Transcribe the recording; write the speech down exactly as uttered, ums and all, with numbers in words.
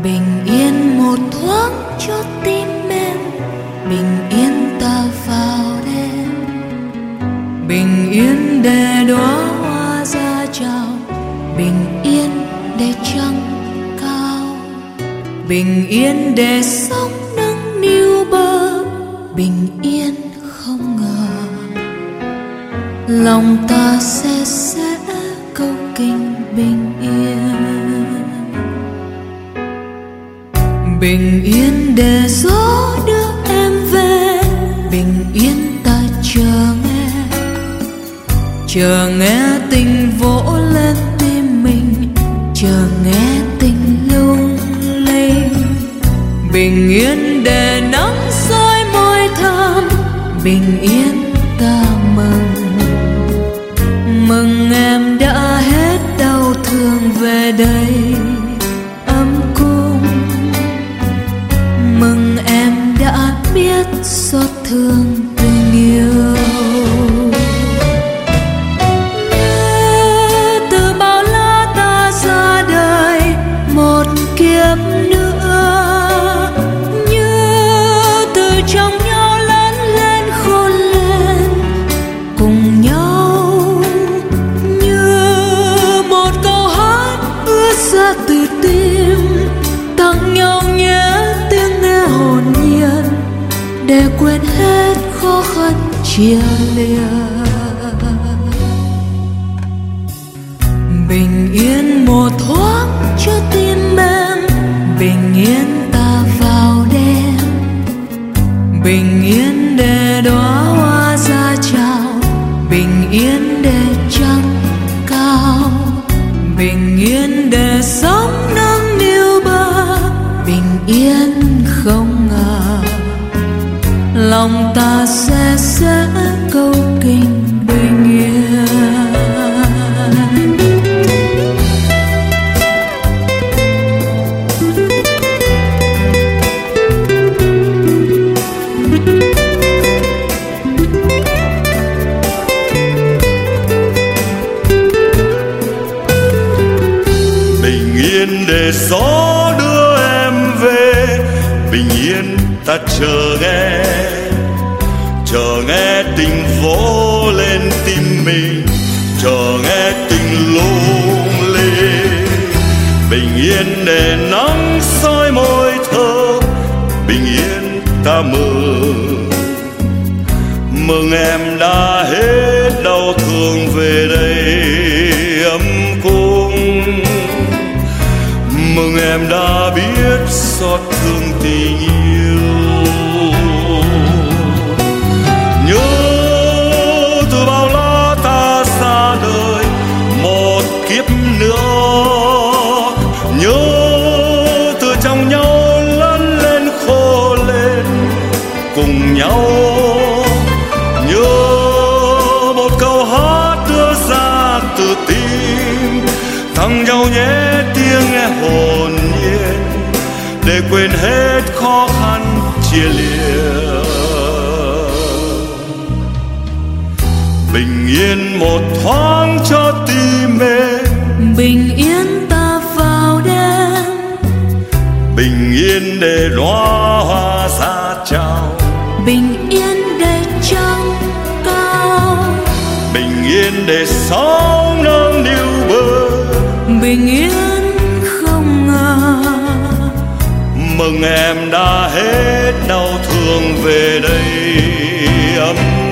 Bình yên một thoáng cho tim em, bình yên ta vào đêm, bình yên để đóa hoa ra chào, bình yên để trăng cao, bình yên để sóng nâng niu bờ, bình yên không ngờ lòng ta sẽ sẽ câu kinh bình yên. Bình yên để gió đưa em về, bình yên ta chờ nghe, chờ nghe tình vỗ lên tim mình, chờ nghe tình lung linh. Bình yên để nắng soi môi thơm, bình yên ta mừng, mừng em đã hết đau thương về đây ấm cung, mừng em đã biết xót thương tình yêu. Như từ bao la ta ra đời một kiếp nữa, như từ trong nhau lớn lên khôn lên cùng nhau, như một câu hát ứa ra từ tim, tặng nhau nhé tiếng nghe hồn nhiên để quên hết khó khăn chia lìa. Bình yên một thoáng cho tim em, bình yên ta vào đêm, bình yên để đóa hoa ra chào, bình yên để trăng cao, bình yên để sóng nâng niu bờ, bình yên không ngờ lòng ta sẽ sẽ câu kinh bình yên. Bình yên để gió đưa em về, bình yên ta chờ nghe, chờ nghe tình vỗ lên tim mình, chờ nghe tình lung linh. Bình yên để nắng soi môi thơm, bình yên ta mừng, mừng em đã hết đau thương về đây ấm cung, mừng em đã biết xót thương tình yêu. Nhớ từ bao la ta ra đời một kiếp nữa, nhớ từ trong nhau lớn lên khô lên cùng nhau, nhớ một câu hát đưa ra từ tim, tặng nhau nhé tiếng nghe hồn nhiên để quên hết khó khăn chia lìa. Bình yên một thoáng cho tim em, Bình yên ta vào đêm, bình yên để đóa hoa ra chào, bình yên để trăng cao, bình yên để sóng nâng niu bờ, bình yên không ngờ mừng em đã hết đau thương về đây ấm